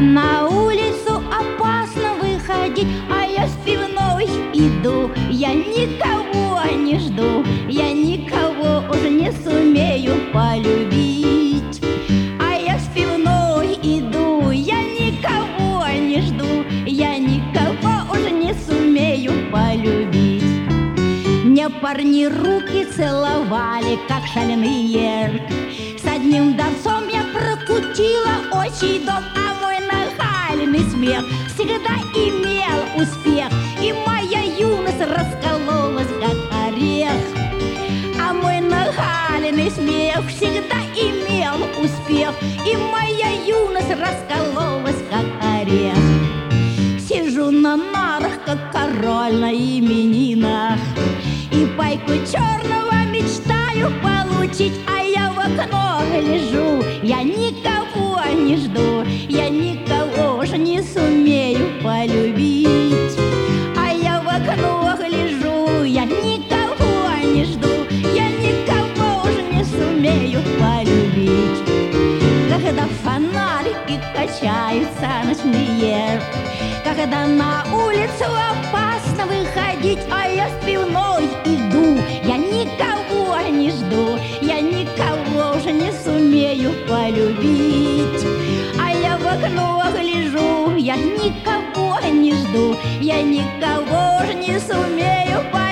на улицу опасно выходить, а я спиной иду, я никого не жду, я никого уже не сумею полюбить. А я спиной иду, я никого не жду, я никого уже не сумею полюбить. Мне парни руки целовали, как шальные. С одним давцом я прокутила очи дом, а мой нахальный смех всегда имел успех, и моя юность раскололась, как орех. А мой нахальный смех всегда имел успех, и моя юность раскололась, как орех. Сижу на нарах, как король на именинах, и пайку черного мечтаю получить, а я в окно гляжу, я никого не жду, я никого уже не сумею полюбить. А я в окно гляжу, я никого не жду, я никого уже не сумею полюбить. Когда фонарики качаются ночные, когда на улицу опасно выходить, а я спиной иду, я никого не жду, я никого уже не сумею полюбить. А я в окно гляжу, я никого не жду, я никого уже не сумею полюбить.